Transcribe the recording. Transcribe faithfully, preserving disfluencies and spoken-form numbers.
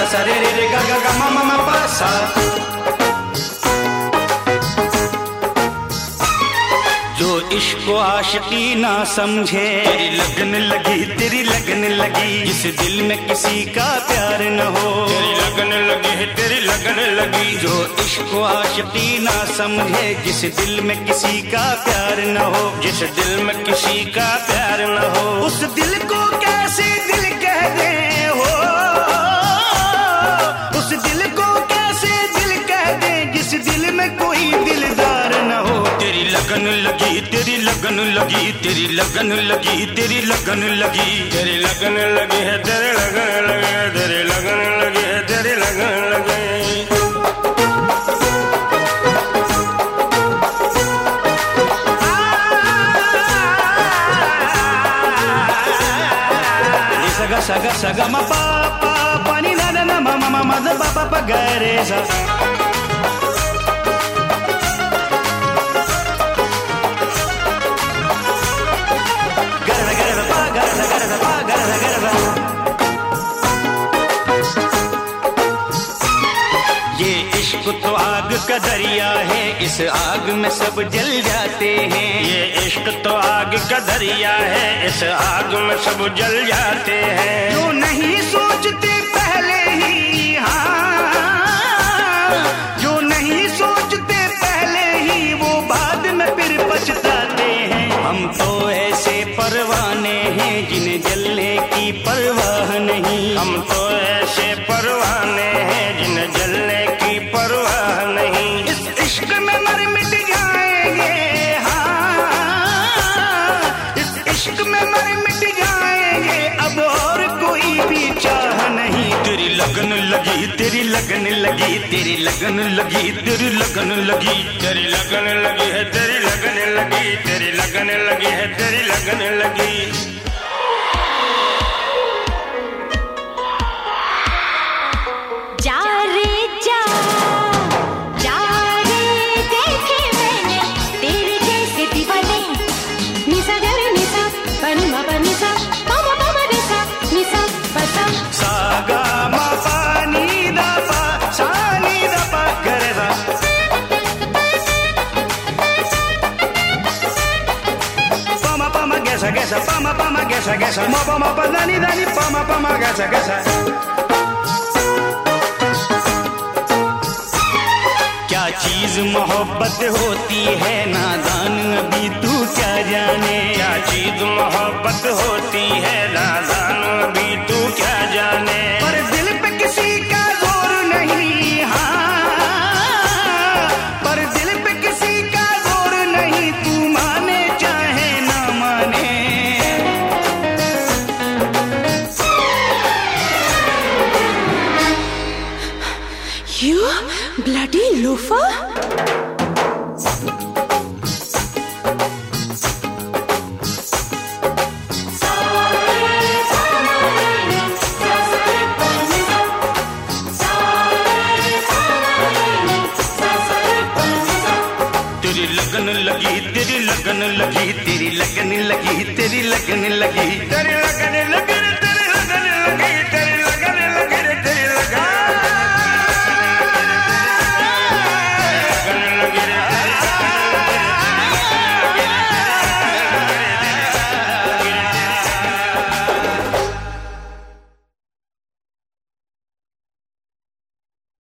सा रे रे रे गा गा गा मा मा मा पा सा। जो इश्क को आशिकी ना समझे, तेरी लगन लगी तेरी लगन लगी, जिस दिल में किसी का प्यार न हो, तेरी लगन लगी है तेरी लगन लगी। जो इश्क को आशिकी ना समझे, जिस दिल में किसी का प्यार न हो, जिस दिल में किसी का प्यार न हो, उस दिल को कैसे दिल कह दे हो, उस दिल को कैसे दिल कह दे, जिस दिल में कोई दिलदार न हो। तेरी लगन लगी तेरी लगन लगी, तेरी लगन लगी तेरी लगन लगी, तेरी लगन लगी है तेरी लगन लगी, तेरी लगन लगी है तेरी लगन लगी। सगा सगा सगा मा पा पा पा नी ना ना मा मा मा मा दा पा पा पा गा रे सा। ये इश्क तो आग का दरिया है, इस आग में सब जल जाते हैं। ये इश्क तो आग का दरिया है, इस आग में सब जल जाते हैं। जो नहीं सोचते पहले ही, हाँ, जो नहीं सोचते पहले ही, वो बाद में फिर पछताते हैं। हम तो ऐसे परवाने हैं जिन्हें जलने की परवाह नहीं, हम तो ऐसे परवाने हैं जिन्हें जलने की परवाह नहीं। इस इश्क में मर मिट जाएंगे, हाँ, इस इश्क में मर मिट जाएंगे, अब और कोई भी चाह नहीं। तेरी लगन लगी तेरी लगन लगी, तेरी लगन लगी तेरी लगन लगी, तेरी लगन लगी है तेरी लगन लगी, तेरी लगन लगी है तेरी लगन लगी। Gesa pama pama gesa gesa ma pama pa dani dani pama pama gesa gesa। क्या चीज मोहब्बत होती है नादान अभी तू क्या जाने, क्या चीज मोहब्बत होती है नादान अभी तू क्या जाने। पर दिल पे किसी का जोर नहीं, हाँ, पर दिल पे किसी का जोर नहीं, तू माने चाहे ना माने। You bloody loafer! तेरी लगन लगी तेरी लगन लगी, तेरी लगन लगी तेरी लगन लगी, तेरी लगन लगी।